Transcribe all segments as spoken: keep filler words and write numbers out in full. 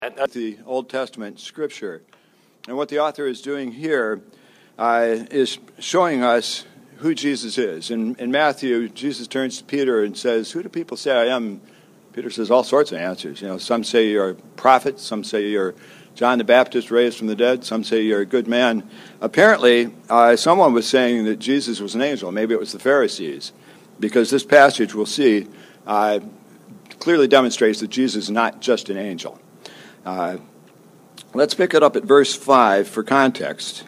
The Old Testament scripture. And what the author is doing here uh, is showing us who Jesus is. In, in Matthew, Jesus turns to Peter and says, "Who do people say I am?" Peter says all sorts of answers. You know, some say you're a prophet, some say you're John the Baptist raised from the dead, some say you're a good man. Apparently, uh, someone was saying that Jesus was an angel. Maybe it was the Pharisees, because this passage, we'll see, uh, clearly demonstrates that Jesus is not just an angel. Uh, let's pick it up at verse five for context.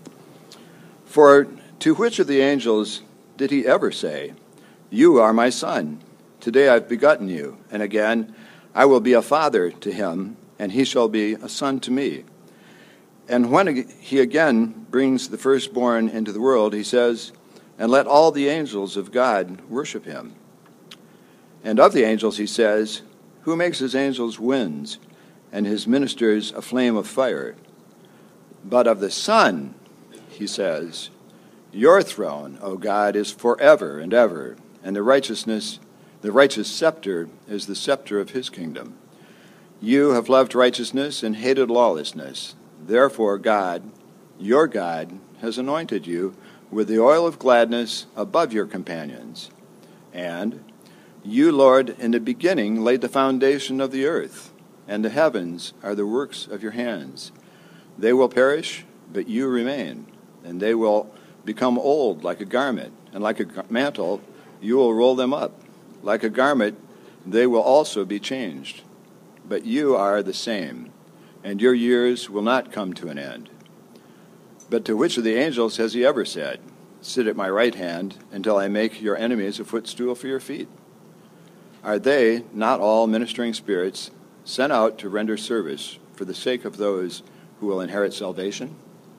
"For to which of the angels did he ever say, 'You are my son, today I've begotten you,' and again, 'I will be a father to him, and he shall be a son to me'? And when he again brings the firstborn into the world, he says, 'And let all the angels of God worship him.' And of the angels he says, 'Who makes his angels winds, and his ministers a flame of fire?' But of the Son, he says, 'Your throne, O God, is forever and ever, and the righteousness, the righteous scepter is the scepter of his kingdom. You have loved righteousness and hated lawlessness. Therefore God, your God, has anointed you with the oil of gladness above your companions. And you, Lord, in the beginning laid the foundation of the earth, and the heavens are the works of your hands. They will perish, but you remain, and they will become old like a garment, and like a mantle you will roll them up. Like a garment they will also be changed. But you are the same, and your years will not come to an end. But to which of the angels has he ever said, 'Sit at my right hand until I make your enemies a footstool for your feet'? Are they not all ministering spirits sent out to render service for the sake of those who will inherit salvation?"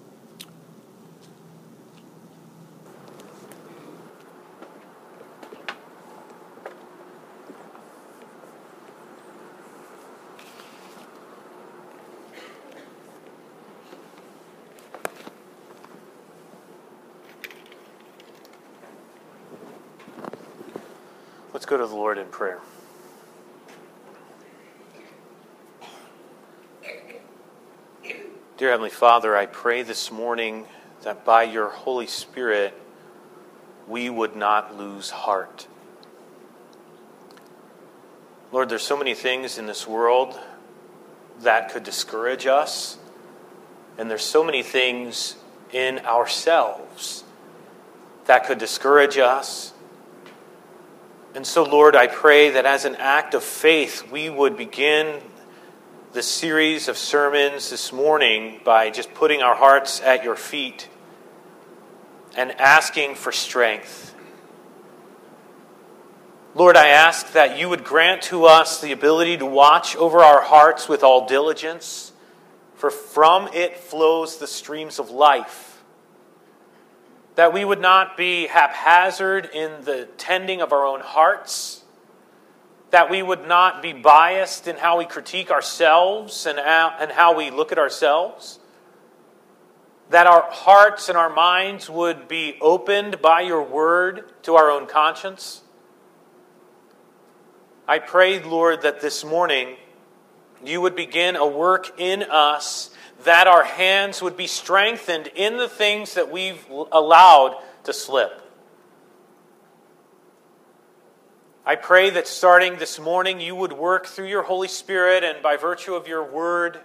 Let's go to the Lord in prayer. Dear Heavenly Father, I pray this morning that by your Holy Spirit we would not lose heart. Lord, there's so many things in this world that could discourage us, and there's so many things in ourselves that could discourage us. And so, Lord, I pray that as an act of faith, we would begin the series of sermons this morning by just putting our hearts at your feet and asking for strength. Lord, I ask that you would grant to us the ability to watch over our hearts with all diligence, for from it flows the streams of life. That we would not be haphazard in the tending of our own hearts. That we would not be biased in how we critique ourselves and how we look at ourselves. That our hearts and our minds would be opened by your word to our own conscience. I pray, Lord, that this morning you would begin a work in us, that our hands would be strengthened in the things that we've allowed to slip. I pray that starting this morning, you would work through your Holy Spirit and by virtue of your word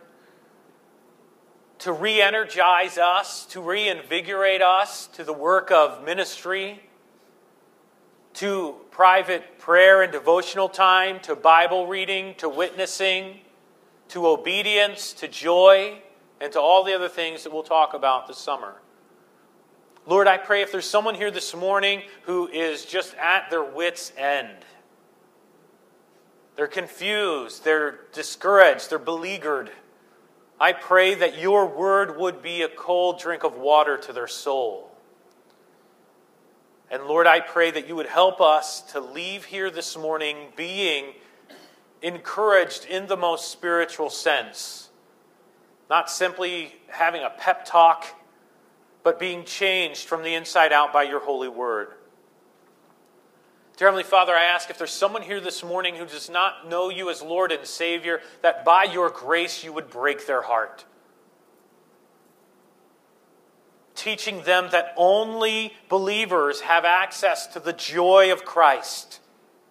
to re-energize us, to reinvigorate us to the work of ministry, to private prayer and devotional time, to Bible reading, to witnessing, to obedience, to joy, and to all the other things that we'll talk about this summer. Lord, I pray if there's someone here this morning who is just at their wits' end, they're confused, they're discouraged, they're beleaguered, I pray that your word would be a cold drink of water to their soul. And Lord, I pray that you would help us to leave here this morning being encouraged in the most spiritual sense. Not simply having a pep talk, but being changed from the inside out by your holy word. Dear Heavenly Father, I ask if there's someone here this morning who does not know you as Lord and Savior, that by your grace you would break their heart. Teaching them that only believers have access to the joy of Christ.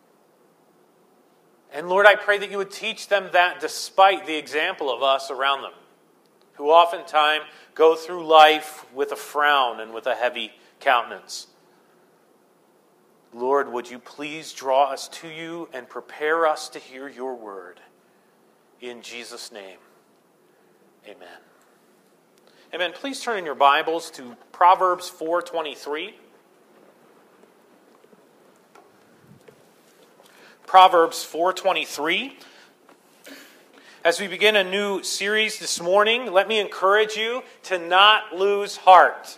And Lord, I pray that you would teach them that despite the example of us around them, who oftentimes go through life with a frown and with a heavy countenance. Lord, would you please draw us to you and prepare us to hear your word. In Jesus' name, amen. Amen. Please turn in your Bibles to Proverbs four twenty-three. Proverbs four twenty-three. As we begin a new series this morning, let me encourage you to not lose heart.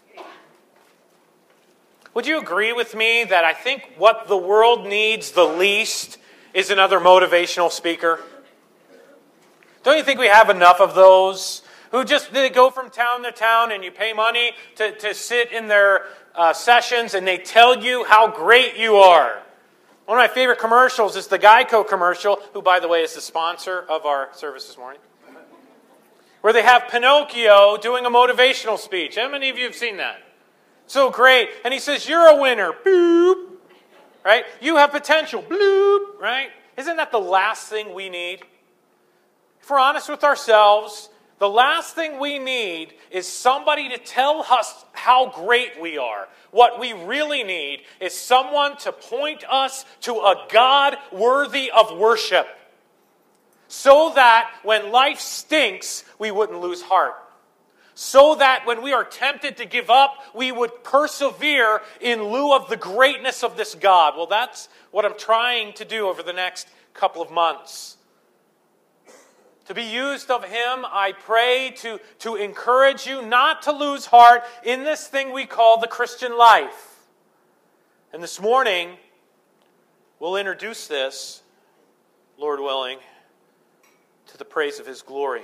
Would you agree with me that I think what the world needs the least is another motivational speaker? Don't you think we have enough of those who just they go from town to town and you pay money to, to sit in their uh, sessions and they tell you how great you are? One of my favorite commercials is the Geico commercial, who, by the way, is the sponsor of our service this morning, where they have Pinocchio doing a motivational speech. How many of you have seen that? So great. And he says, you're a winner. Boop. Right? You have potential. Bloop. Right? Isn't that the last thing we need? If we're honest with ourselves, the last thing we need is somebody to tell us how great we are. What we really need is someone to point us to a God worthy of worship, so that when life stinks, we wouldn't lose heart. So that when we are tempted to give up, we would persevere in lieu of the greatness of this God. Well, that's what I'm trying to do over the next couple of months. To be used of Him, I pray to, to encourage you not to lose heart in this thing we call the Christian life. And this morning, we'll introduce this, Lord willing, to the praise of His glory.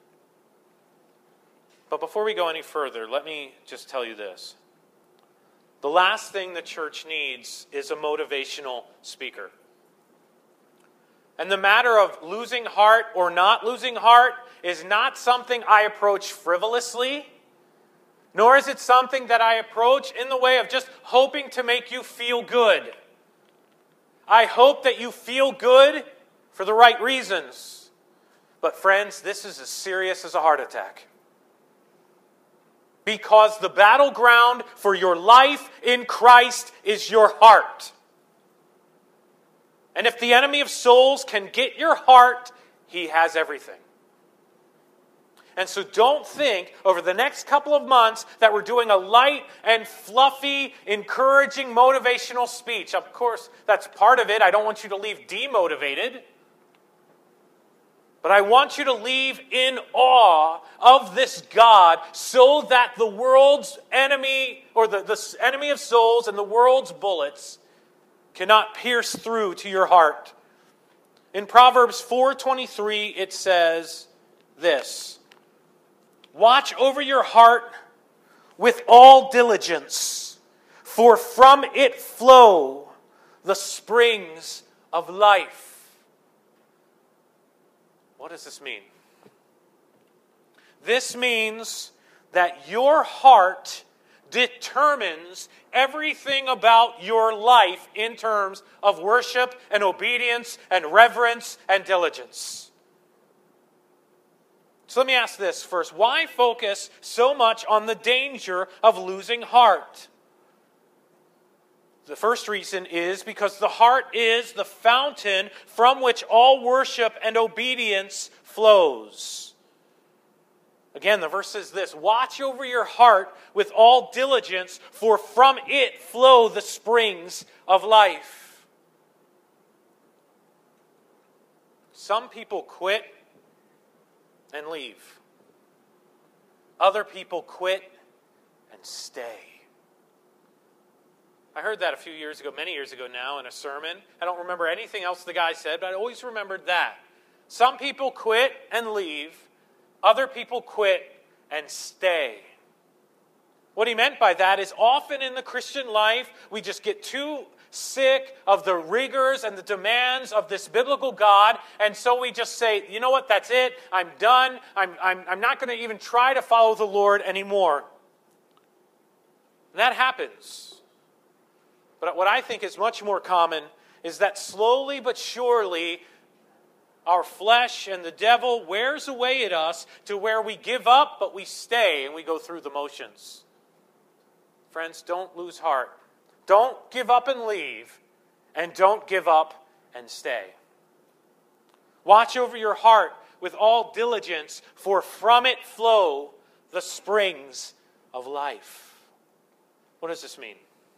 But before we go any further, let me just tell you this. The last thing the church needs is a motivational speaker. And the matter of losing heart or not losing heart is not something I approach frivolously, nor is it something that I approach in the way of just hoping to make you feel good. I hope that you feel good for the right reasons. But friends, this is as serious as a heart attack. Because the battleground for your life in Christ is your heart. And if the enemy of souls can get your heart, he has everything. And so don't think over the next couple of months that we're doing a light and fluffy, encouraging, motivational speech. Of course, that's part of it. I don't want you to leave demotivated. But I want you to leave in awe of this God so that the world's enemy, or the, the enemy of souls and the world's bullets cannot pierce through to your heart. In Proverbs four twenty-three, it says this: watch over your heart with all diligence, for from it flow the springs of life. What does this mean? This means that your heart determines everything about your life in terms of worship and obedience and reverence and diligence. So let me ask this first. Why focus so much on the danger of losing heart? The first reason is because the heart is the fountain from which all worship and obedience flows. Again, the verse says this: watch over your heart with all diligence, for from it flow the springs of life. Some people quit and leave. Other people quit and stay. I heard that a few years ago, many years ago now, in a sermon. I don't remember anything else the guy said, but I always remembered that. Some people quit and leave. Other people quit and stay. What he meant by that is often in the Christian life, we just get too sick of the rigors and the demands of this biblical God, and so we just say, you know what, that's it, I'm done, I'm, I'm, I'm not going to even try to follow the Lord anymore. And that happens. But what I think is much more common is that slowly but surely our flesh and the devil wears away at us to where we give up, but we stay and we go through the motions. Friends, don't lose heart. Don't give up and leave, and don't give up and stay. Watch over your heart with all diligence, for from it flow the springs of life. What does this mean?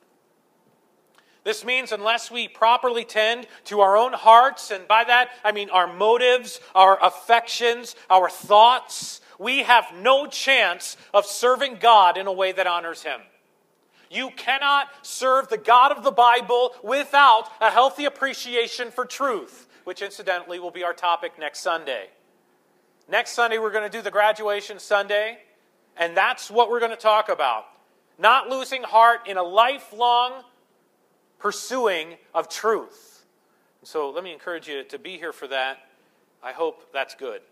This means unless we properly tend to our own hearts, and by that I mean our motives, our affections, our thoughts, we have no chance of serving God in a way that honors Him. You cannot serve the God of the Bible without a healthy appreciation for truth, which incidentally will be our topic next Sunday. Next Sunday we're going to do the graduation Sunday, and that's what we're going to talk about. Not losing heart in a lifelong pursuing of truth. So let me encourage you to be here for that. I hope that's good.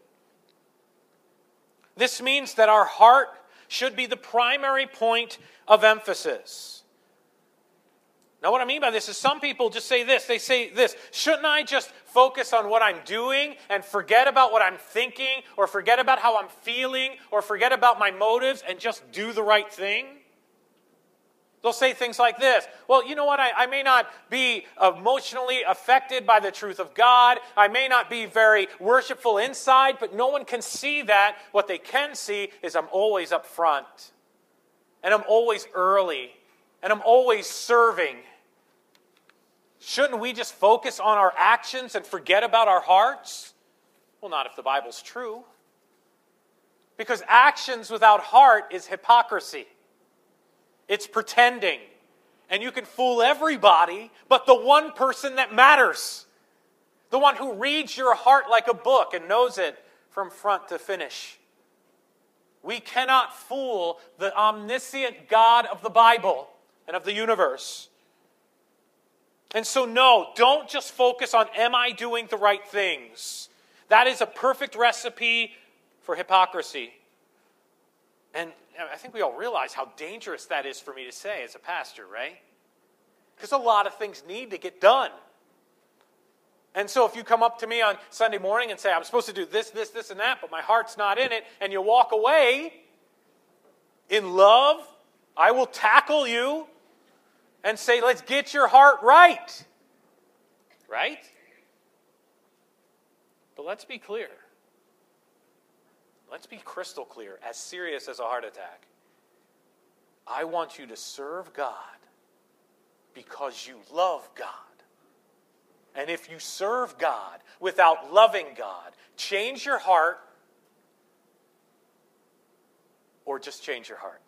This means that our heart should be the primary point of emphasis. Now what I mean by this is some people just say this. They say this, shouldn't I just focus on what I'm doing and forget about what I'm thinking, or forget about how I'm feeling, or forget about my motives and just do the right thing? They'll say things like this. Well, you know what? I, I may not be emotionally affected by the truth of God. I may not be very worshipful inside, but no one can see that. What they can see is I'm always up front. And I'm always early. And I'm always serving. Shouldn't we just focus on our actions and forget about our hearts? Well, not if the Bible's true. Because actions without heart is hypocrisy. It's pretending. And you can fool everybody but the one person that matters. The one who reads your heart like a book and knows it from front to finish. We cannot fool the omniscient God of the Bible and of the universe. And so no, don't just focus on, am I doing the right things? That is a perfect recipe for hypocrisy. And I think we all realize how dangerous that is for me to say as a pastor, right? Because a lot of things need to get done. And so if you come up to me on Sunday morning and say, I'm supposed to do this, this, this, and that, but my heart's not in it, and you walk away, in love, I will tackle you and say, let's get your heart right. Right? But let's be clear. Let's be crystal clear, as serious as a heart attack. I want you to serve God because you love God. And if you serve God without loving God, change your heart or just change your heart.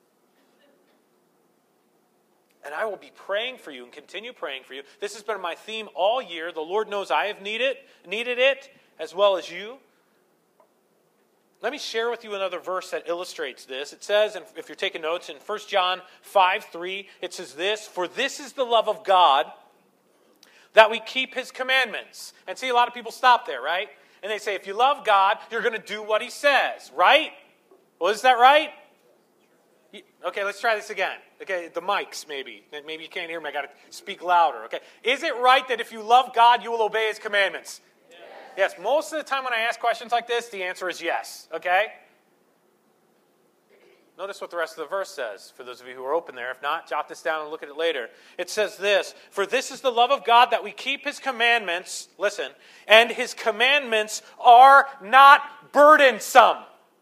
And I will be praying for you and continue praying for you. This has been my theme all year. The Lord knows I have needed, needed it as well as you. Let me share with you another verse that illustrates this. It says, and if you're taking notes, in First John five three, it says this, for this is the love of God, that we keep His commandments. And see, a lot of people stop there, right? And they say, if you love God, you're going to do what He says, right? Well, is that right? Okay, let's try this again. Okay, the mics maybe. Maybe you can't hear me. I got to speak louder. Okay, is it right that if you love God, you will obey His commandments? Yes, most of the time when I ask questions like this, the answer is yes, okay? Notice what the rest of the verse says, for those of you who are open there. If not, jot this down and look at it later. It says this, for this is the love of God, that we keep His commandments, listen, and His commandments are not burdensome.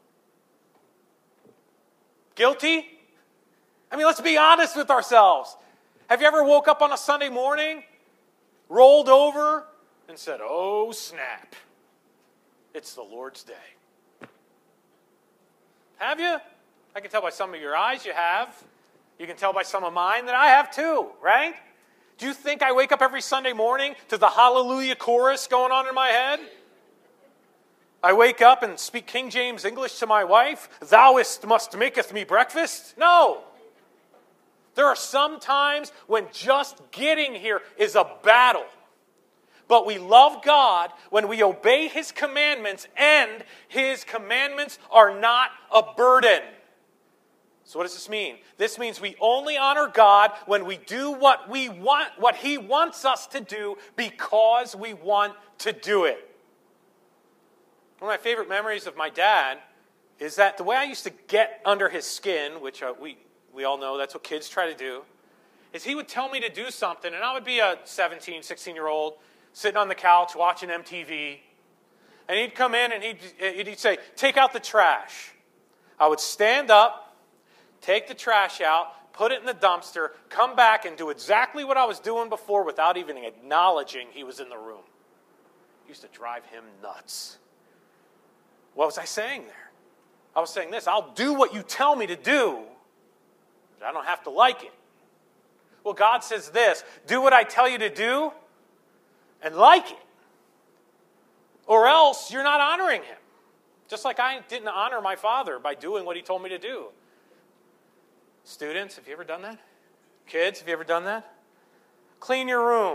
Guilty? I mean, let's be honest with ourselves. Have you ever woke up on a Sunday morning, rolled over, and said, oh, snap, it's the Lord's day? Have you? I can tell by some of your eyes you have. You can tell by some of mine that I have too, right? Do you think I wake up every Sunday morning to the hallelujah chorus going on in my head? I wake up and speak King James English to my wife, thou ist must maketh me breakfast? No. There are some times when just getting here is a battle. But we love God when we obey His commandments, and His commandments are not a burden. So what does this mean? This means we only honor God when we do what we want, what He wants us to do because we want to do it. One of my favorite memories of my dad is that the way I used to get under his skin, which uh, we, we all know that's what kids try to do, is he would tell me to do something, and I would be a seventeen, sixteen-year-old sitting on the couch watching M T V, and he'd come in and he'd, he'd say, take out the trash. I would stand up, take the trash out, put it in the dumpster, come back and do exactly what I was doing before without even acknowledging he was in the room. It used to drive him nuts. What was I saying there? I was saying this, I'll do what you tell me to do, but I don't have to like it. Well, God says this, do what I tell you to do and like it, or else you're not honoring Him. Just like I didn't honor my father by doing what he told me to do. Students, have you ever done that? Kids, have you ever done that? Clean your room.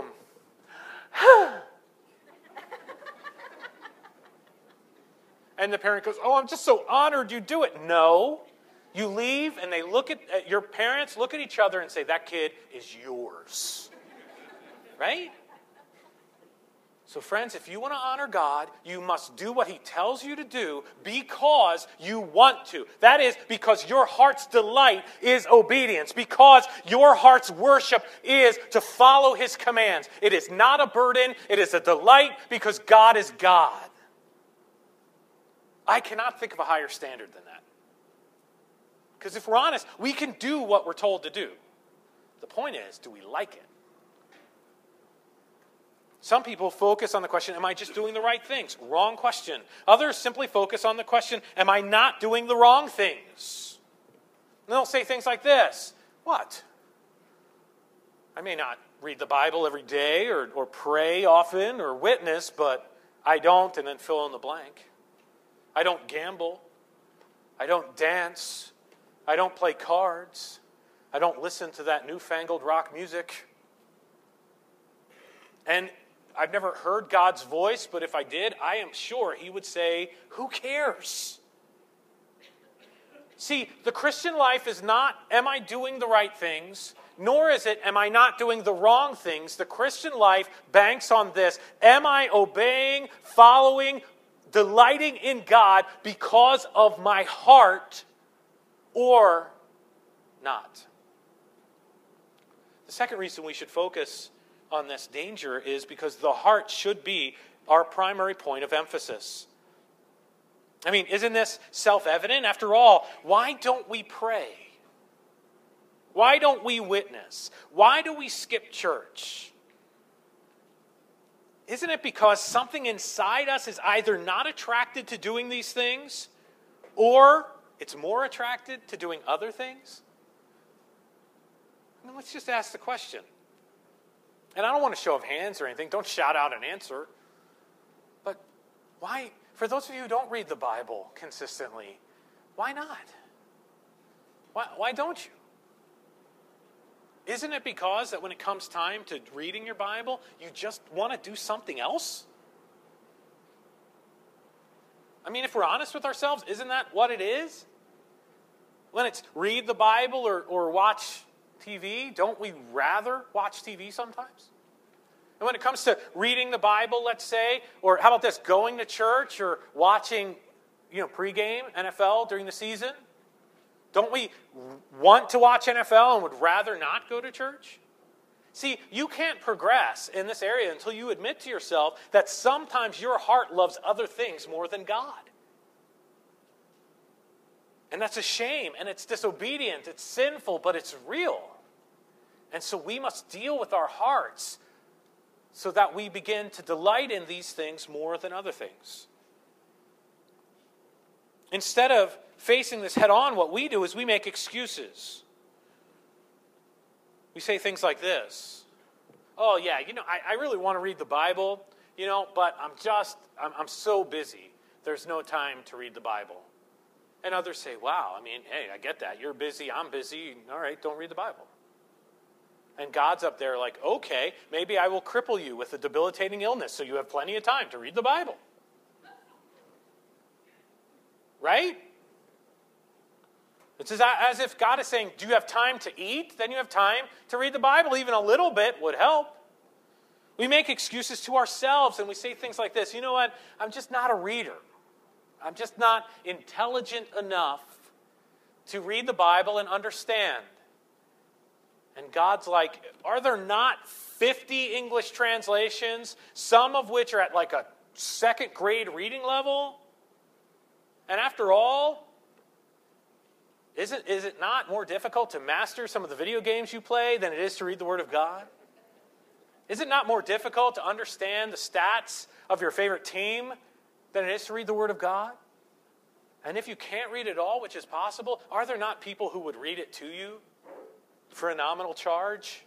And the parent goes, oh, I'm just so honored you do it. No. You leave and they look at, at your parents, look at each other and say, that kid is yours. Right? So friends, if you want to honor God, you must do what He tells you to do because you want to. That is, because your heart's delight is obedience. Because your heart's worship is to follow His commands. It is not a burden. It is a delight because God is God. I cannot think of a higher standard than that. Because if we're honest, we can do what we're told to do. The point is, do we like it? Some people focus on the question, am I just doing the right things? Wrong question. Others simply focus on the question, am I not doing the wrong things? And they'll say things like this, what? I may not read the Bible every day or, or pray often or witness, but I don't, and then fill in the blank. I don't gamble. I don't dance. I don't play cards. I don't listen to that newfangled rock music. And I've never heard God's voice, but if I did, I am sure He would say, who cares? See, the Christian life is not, am I doing the right things? Nor is it, am I not doing the wrong things? The Christian life banks on this. Am I obeying, following, delighting in God because of my heart or not? The second reason we should focus on this danger is because the heart should be our primary point of emphasis. I mean, isn't this self-evident? After all, why don't we pray? Why don't we witness? Why do we skip church? Isn't it because something inside us is either not attracted to doing these things, or it's more attracted to doing other things? I mean, let's just ask the question. And I don't want a show of hands or anything. Don't shout out an answer. But why, for those of you who don't read the Bible consistently, why not? Why, why don't you? Isn't it because that when it comes time to reading your Bible, you just want to do something else? I mean, if we're honest with ourselves, isn't that what it is? When it's read the Bible or, or watch T V, don't we rather watch T V sometimes? And when it comes to reading the Bible, let's say, or how about this, going to church or watching, you know, pregame N F L during the season, don't we want to watch N F L and would rather not go to church? See, you can't progress in this area until you admit to yourself that sometimes your heart loves other things more than God. And that's a shame, and it's disobedient, it's sinful, but it's real. And so we must deal with our hearts so that we begin to delight in these things more than other things. Instead of facing this head on, what we do is we make excuses. We say things like this. Oh, yeah, you know, I, I really want to read the Bible, you know, but I'm just, I'm, I'm so busy. There's no time to read the Bible. And others say, wow, I mean, hey, I get that. You're busy, I'm busy. All right, don't read the Bible. And God's up there like, okay, maybe I will cripple you with a debilitating illness so you have plenty of time to read the Bible. Right? It's as if God is saying, do you have time to eat? Then you have time to read the Bible. Even a little bit would help. We make excuses to ourselves and we say things like this. You know what? I'm just not a reader. I'm just not intelligent enough to read the Bible and understand. And God's like, are there not fifty English translations, some of which are at like a second grade reading level? And after all, isn't, is it not more difficult to master some of the video games you play than it is to read the Word of God? Is it not more difficult to understand the stats of your favorite team than it is to read the Word of God? And if you can't read it all, which is possible, are there not people who would read it to you for a nominal charge?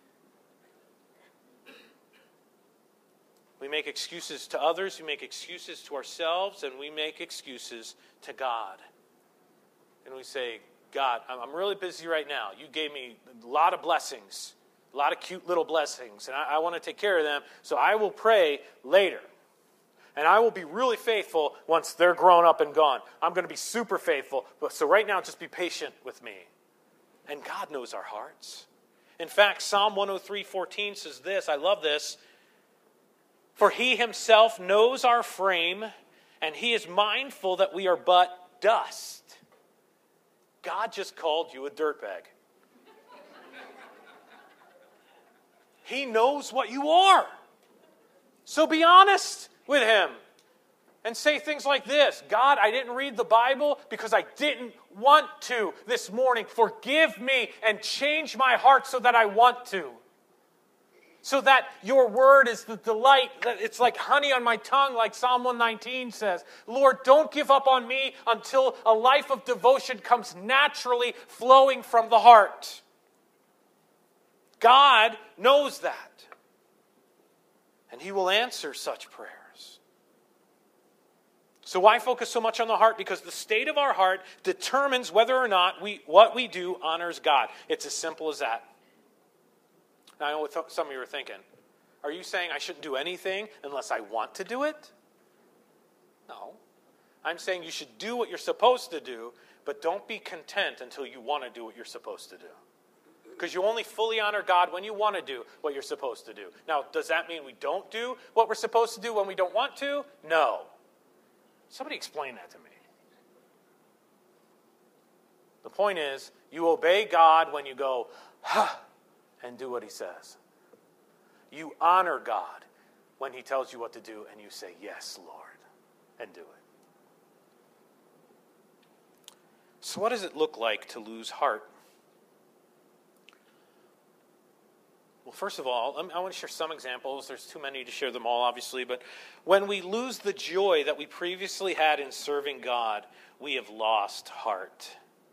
We make excuses to others, we make excuses to ourselves, and we make excuses to God. And we say, God, I'm really busy right now. You gave me a lot of blessings, a lot of cute little blessings, and I, I want to take care of them, so I will pray later. And I will be really faithful once they're grown up and gone. I'm going to be super faithful, but so right now just be patient with me. And God knows our hearts. In fact, Psalm one oh three fourteen says this, I love this. For he himself knows our frame, and he is mindful that we are but dust. God just called you a dirtbag. He knows what you are. So be honest with him. And say things like this. God, I didn't read the Bible because I didn't want to this morning. Forgive me and change my heart so that I want to. So that your word is the delight, that it's like honey on my tongue, like Psalm one nineteen says. Lord, don't give up on me until a life of devotion comes naturally flowing from the heart. God knows that. And he will answer such prayers. So why focus so much on the heart? Because the state of our heart determines whether or not we what we do honors God. It's as simple as that. Now, I know what some of you are thinking. Are you saying I shouldn't do anything unless I want to do it? No. I'm saying you should do what you're supposed to do, but don't be content until you want to do what you're supposed to do. Because you only fully honor God when you want to do what you're supposed to do. Now, does that mean we don't do what we're supposed to do when we don't want to? No. Somebody explain that to me. The point is, you obey God when you go, huh, and do what he says. You honor God when he tells you what to do, and you say, yes, Lord, and do it. So what does it look like to lose heart? Well, first of all, I want to share some examples. There's too many to share them all, obviously. But when we lose the joy that we previously had in serving God, we have lost heart.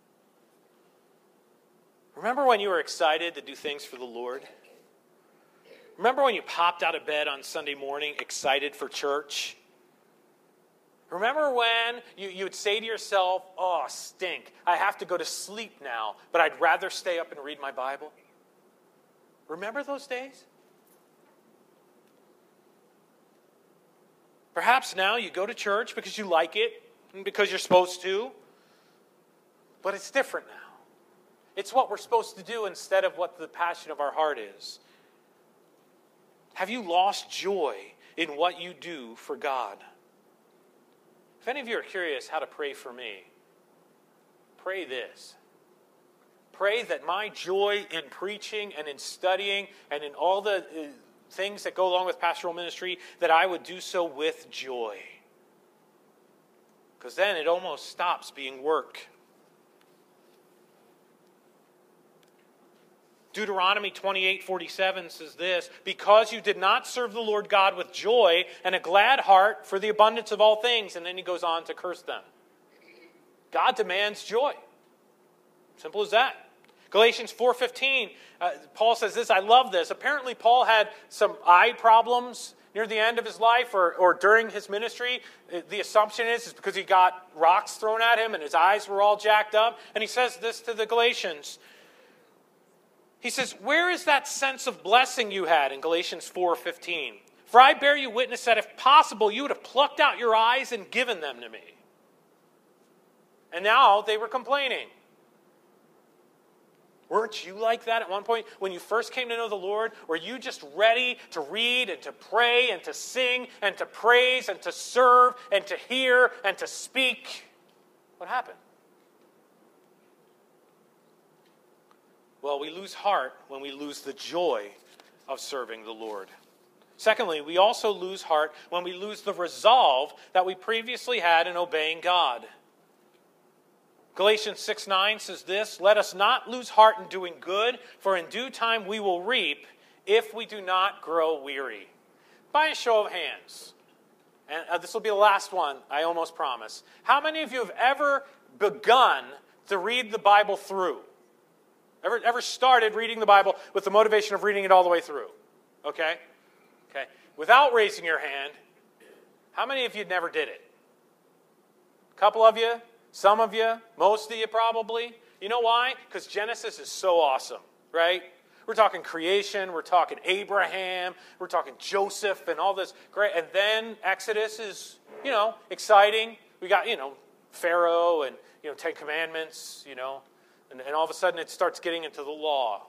Remember when you were excited to do things for the Lord? Remember when you popped out of bed on Sunday morning excited for church? Remember when you, you would say to yourself, oh, stink, I have to go to sleep now, but I'd rather stay up and read my Bible? Remember those days? Perhaps now you go to church because you like it and because you're supposed to, but it's different now. It's what we're supposed to do instead of what the passion of our heart is. Have you lost joy in what you do for God? If any of you are curious how to pray for me, pray this. Pray that my joy in preaching and in studying and in all the uh, things that go along with pastoral ministry, that I would do so with joy. Because then it almost stops being work. Deuteronomy twenty-eight forty-seven says this, because you did not serve the Lord God with joy and a glad heart for the abundance of all things. And then he goes on to curse them. God demands joy. Simple as that. Galatians four fifteen, uh, Paul says this, I love this. Apparently Paul had some eye problems near the end of his life or, or during his ministry. The assumption is, is because he got rocks thrown at him and his eyes were all jacked up. And he says this to the Galatians, He says, where is that sense of blessing you had in Galatians four fifteen? For I bear you witness that if possible, you would have plucked out your eyes and given them to me. And now they were complaining. Weren't you like that at one point when you first came to know the Lord? Were you just ready to read and to pray and to sing and to praise and to serve and to hear and to speak? What happened? Well, we lose heart when we lose the joy of serving the Lord. Secondly, we also lose heart when we lose the resolve that we previously had in obeying God. Galatians six nine says this, let us not lose heart in doing good, for in due time we will reap if we do not grow weary. By a show of hands, and uh, this will be the last one, I almost promise. How many of you have ever begun to read the Bible through? Ever, ever started reading the Bible with the motivation of reading it all the way through? Okay? Okay. Without raising your hand, how many of you never did it? A couple of you? Some of you? Most of you probably? You know why? Because Genesis is so awesome, right? We're talking creation, we're talking Abraham, we're talking Joseph and all this great. And then Exodus is, you know, exciting. We got, you know, Pharaoh and, you know, Ten Commandments, you know. And, and all of a sudden it starts getting into the law.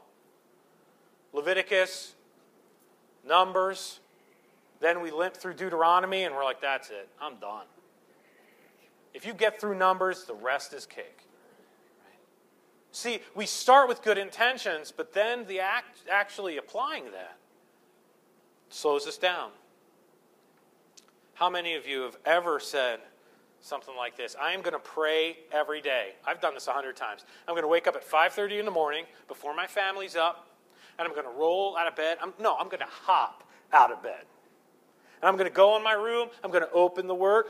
Leviticus, Numbers. Then we limp through Deuteronomy and we're like, that's it. I'm done. If you get through Numbers, the rest is cake. Right? See, we start with good intentions, but then the act actually applying that slows us down. How many of you have ever said something like this? I am going to pray every day. I've done this a hundred times. I'm going to wake up at five thirty in the morning before my family's up, and I'm going to roll out of bed. I'm, no, I'm going to hop out of bed. And I'm going to go in my room. I'm going to open the Word.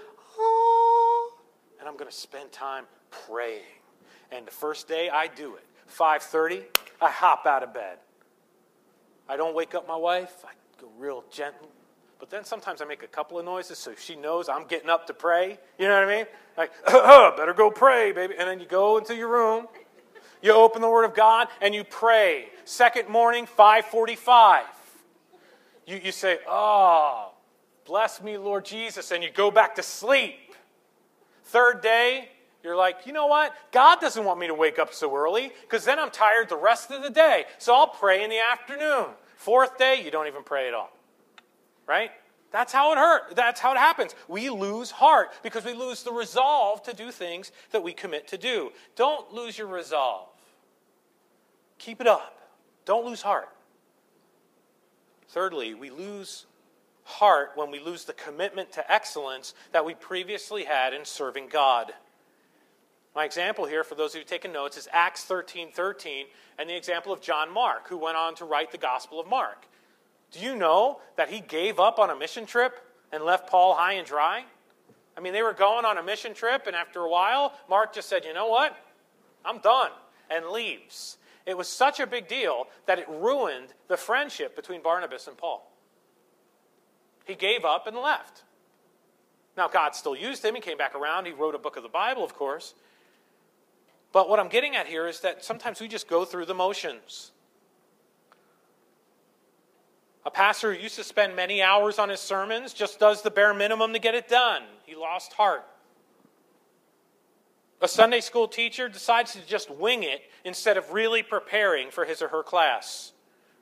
And I'm going to spend time praying. And the first day I do it. five thirty, I hop out of bed. I don't wake up my wife. I go real gentle. But then sometimes I make a couple of noises so she knows I'm getting up to pray. You know what I mean? Like, uh, better go pray, baby. And then you go into your room. You open the Word of God and you pray. Second morning, five forty-five. You, you say, oh, bless me, Lord Jesus. And you go back to sleep. Third day, you're like, you know what? God doesn't want me to wake up so early because then I'm tired the rest of the day. So I'll pray in the afternoon. Fourth day, you don't even pray at all. Right? That's how it hurt. That's how it happens. We lose heart because we lose the resolve to do things that we commit to do. Don't lose your resolve. Keep it up. Don't lose heart. Thirdly, we lose heart when we lose the commitment to excellence that we previously had in serving God. My example here, for those of you taking notes, is Acts thirteen thirteen, and the example of John Mark, who went on to write the Gospel of Mark. Do you know that he gave up on a mission trip and left Paul high and dry? I mean, they were going on a mission trip, and after a while, Mark just said, you know what? I'm done, and leaves. It was such a big deal that it ruined the friendship between Barnabas and Paul. He gave up and left. Now, God still used him. He came back around. He wrote a book of the Bible, of course. But what I'm getting at here is that sometimes we just go through the motions. A pastor who used to spend many hours on his sermons just does the bare minimum to get it done. He lost heart. A Sunday school teacher decides to just wing it instead of really preparing for his or her class.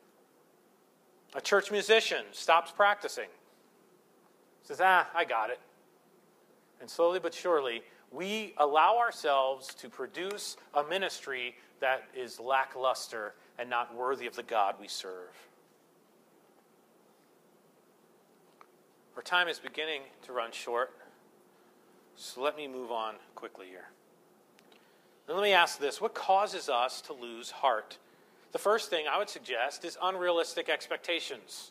A church musician stops practicing. Says, ah, I got it. And slowly but surely, we allow ourselves to produce a ministry that is lackluster and not worthy of the God we serve. Our time is beginning to run short, so let me move on quickly here. And let me ask this, what causes us to lose heart? The first thing I would suggest is unrealistic expectations.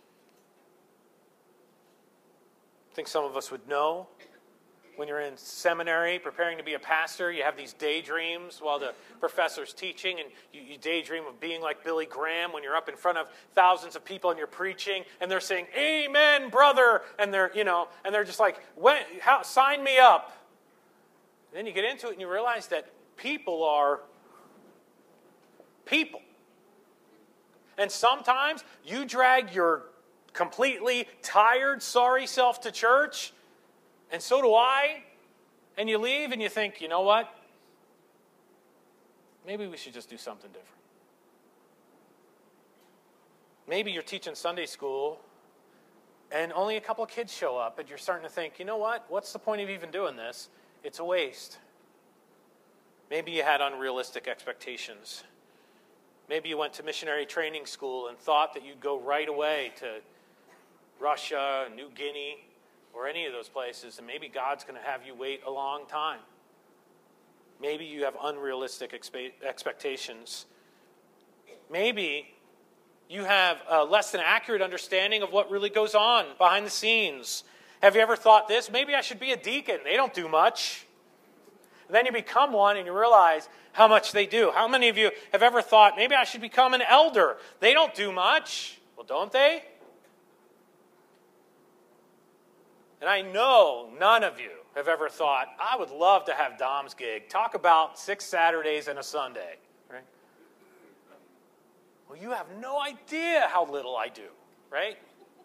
I think some of us would know. When you're in seminary preparing to be a pastor, you have these daydreams while the professor's teaching, and you, you daydream of being like Billy Graham when you're up in front of thousands of people and you're preaching, and they're saying, "Amen, brother," and they're, you know, and they're just like, "When? How? Sign me up." And then you get into it and you realize that people are people. And sometimes you drag your completely tired, sorry self to church, and so do I, and you leave and you think, you know what? Maybe we should just do something different. Maybe you're teaching Sunday school and only a couple of kids show up, and you're starting to think, you know what? What's the point of even doing this? It's a waste. Maybe you had unrealistic expectations. Maybe you went to missionary training school and thought that you'd go right away to Russia, New Guinea, or any of those places, and maybe God's going to have you wait a long time. Maybe you have unrealistic expe- expectations. Maybe you have a less than accurate understanding of what really goes on behind the scenes. Have you ever thought this? Maybe I should be a deacon. They don't do much. And then you become one and you realize how much they do. How many of you have ever thought, maybe I should become an elder? They don't do much. Well, don't they? And I know none of you have ever thought, I would love to have Dom's gig. Talk about six Saturdays and a Sunday. Right? Well, you have no idea how little I do, right?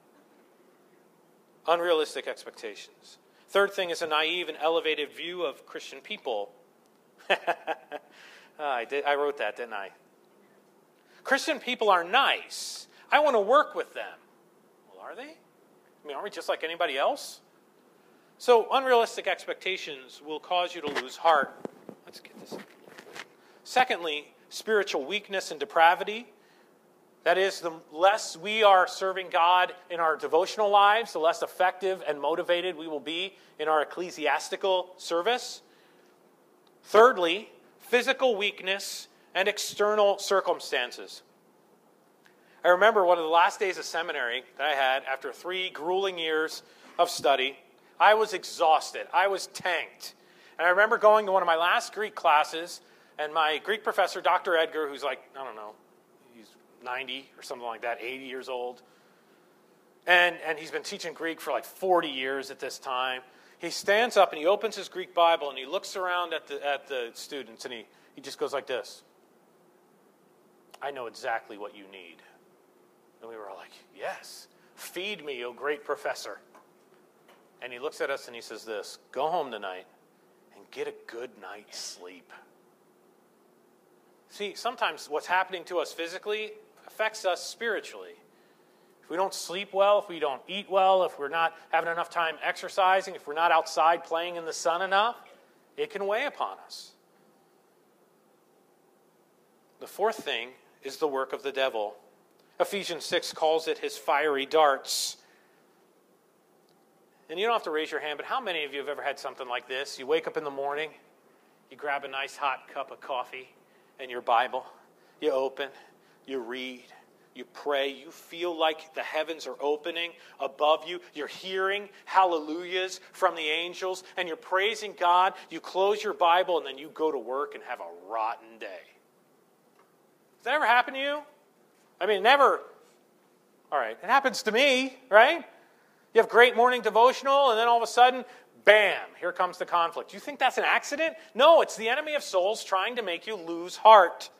Unrealistic expectations. Third thing is a naive and elevated view of Christian people. oh, I did. I wrote that, didn't I? Christian people are nice. I want to work with them. Well, are they? I mean, aren't we just like anybody else? So unrealistic expectations will cause you to lose heart. Let's get this. Secondly, spiritual weakness and depravity. That is, the less we are serving God in our devotional lives, the less effective and motivated we will be in our ecclesiastical service. Thirdly, physical weakness and external circumstances. I remember one of the last days of seminary that I had after three grueling years of study. I was exhausted. I was tanked. And I remember going to one of my last Greek classes, and my Greek professor, Doctor Edgar, who's like, I don't know, he's ninety or something like that, eighty years old. And, and he's been teaching Greek for like forty years at this time. He stands up and he opens his Greek Bible and he looks around at the, at the students and he, he just goes like this. I know exactly what you need. And we were all like, yes, feed me, O great professor. And he looks at us and he says this, go home tonight and get a good night's sleep. See, sometimes what's happening to us physically affects us spiritually. If we don't sleep well, if we don't eat well, if we're not having enough time exercising, if we're not outside playing in the sun enough, it can weigh upon us. The fourth thing is the work of the devil. Ephesians six calls it his fiery darts. And you don't have to raise your hand, but how many of you have ever had something like this? You wake up in the morning, you grab a nice hot cup of coffee and your Bible, you open, you read, you pray, you feel like the heavens are opening above you, you're hearing hallelujahs from the angels, and you're praising God, you close your Bible, and then you go to work and have a rotten day. Does that ever happen to you? I mean, never. All right, it happens to me, right? You have great morning devotional, and then all of a sudden, bam, here comes the conflict. You think that's an accident? No, it's the enemy of souls trying to make you lose heart.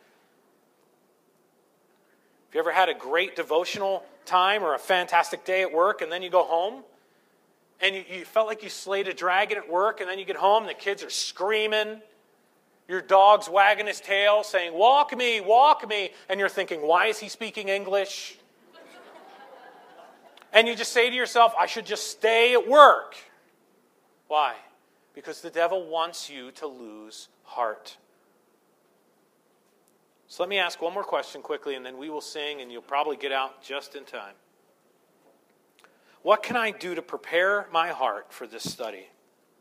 Have you ever had a great devotional time or a fantastic day at work, and then you go home, and you, you felt like you slayed a dragon at work, and then you get home, and the kids are screaming, your dog's wagging his tail, saying, walk me, walk me, and you're thinking, why is he speaking English? And you just say to yourself, I should just stay at work. Why? Because the devil wants you to lose heart. So let me ask one more question quickly, and then we will sing, and you'll probably get out just in time. What can I do to prepare my heart for this study?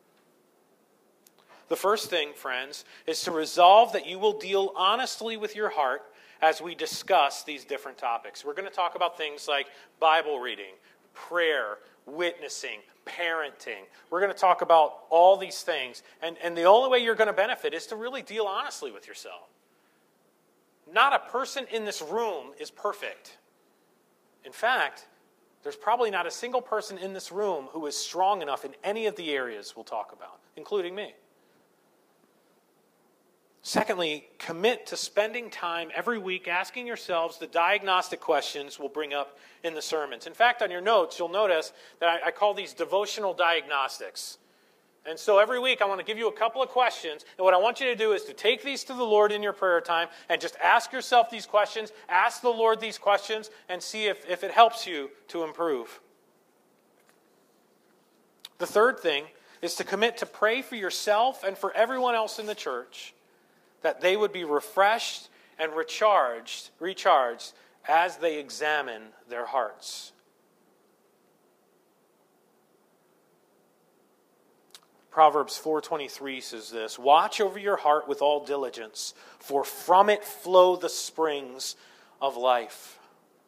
The first thing, friends, is to resolve that you will deal honestly with your heart as we discuss these different topics. We're going to talk about things like Bible reading, prayer, witnessing, parenting. We're going to talk about all these things. And, and the only way you're going to benefit is to really deal honestly with yourself. Not a person in this room is perfect. In fact, there's probably not a single person in this room who is strong enough in any of the areas we'll talk about, including me. Secondly, commit to spending time every week asking yourselves the diagnostic questions we'll bring up in the sermons. In fact, on your notes, you'll notice that I, I call these devotional diagnostics. And so every week I want to give you a couple of questions, and what I want you to do is to take these to the Lord in your prayer time and just ask yourself these questions, ask the Lord these questions, and see if, if it helps you to improve. The third thing is to commit to pray for yourself and for everyone else in the church, that they would be refreshed and recharged, recharged as they examine their hearts. Proverbs four twenty-three says this, "Watch over your heart with all diligence, for from it flow the springs of life."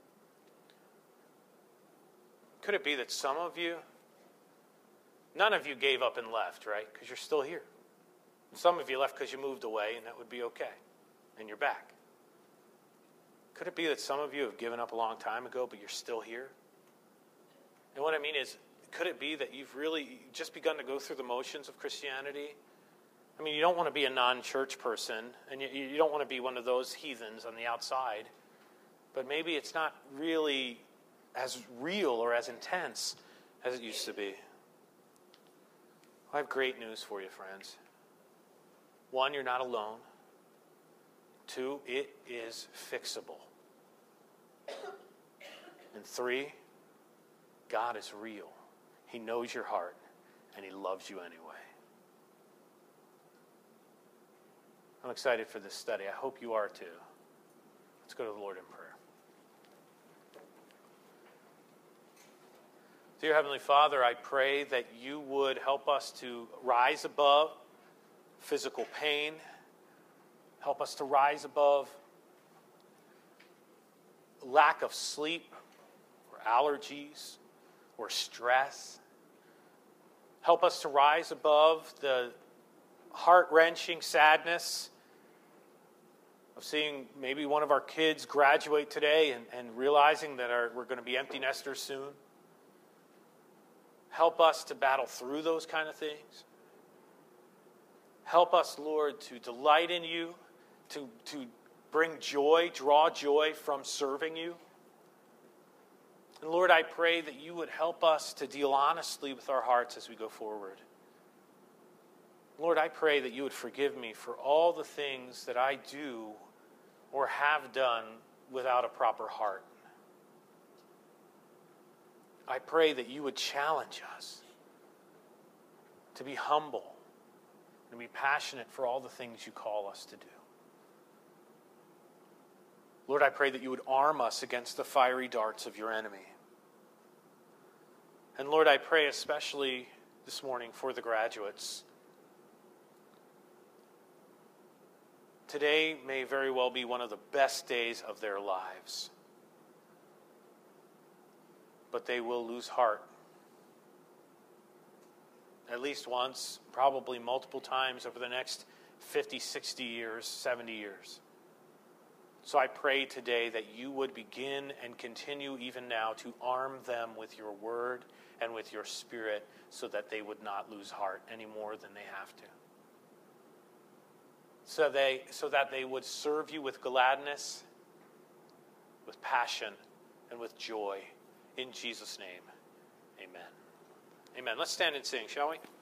Could it be that some of you, none of you gave up and left, right? Because you're still here. Some of you left because you moved away, and that would be okay. And you're back. Could it be that some of you have given up a long time ago, but you're still here? And what I mean is, could it be that you've really just begun to go through the motions of Christianity? I mean, you don't want to be a non-church person, and you, you don't want to be one of those heathens on the outside. But maybe it's not really as real or as intense as it used to be. I have great news for you, friends. One, you're not alone. Two, it is fixable. And three, God is real. He knows your heart, and He loves you anyway. I'm excited for this study. I hope you are too. Let's go to the Lord in prayer. Dear Heavenly Father, I pray that you would help us to rise above physical pain. Help us to rise above lack of sleep or allergies or stress. Help us to rise above the heart-wrenching sadness of seeing maybe one of our kids graduate today and, and realizing that our, we're going to be empty nesters soon. Help us to battle through those kind of things. Help us, Lord, to delight in you, to, to bring joy, draw joy from serving you. And Lord, I pray that you would help us to deal honestly with our hearts as we go forward. Lord, I pray that you would forgive me for all the things that I do or have done without a proper heart. I pray that you would challenge us to be humble and be passionate for all the things you call us to do. Lord, I pray that you would arm us against the fiery darts of your enemy. And Lord, I pray especially this morning for the graduates. Today may very well be one of the best days of their lives. But they will lose heart. At least once, probably multiple times over the next fifty, sixty years, seventy years. So I pray today that you would begin and continue even now to arm them with your word and with your spirit so that they would not lose heart any more than they have to. So they, so that they would serve you with gladness, with passion, and with joy. In Jesus' name, amen. Amen. Let's stand and sing, shall we?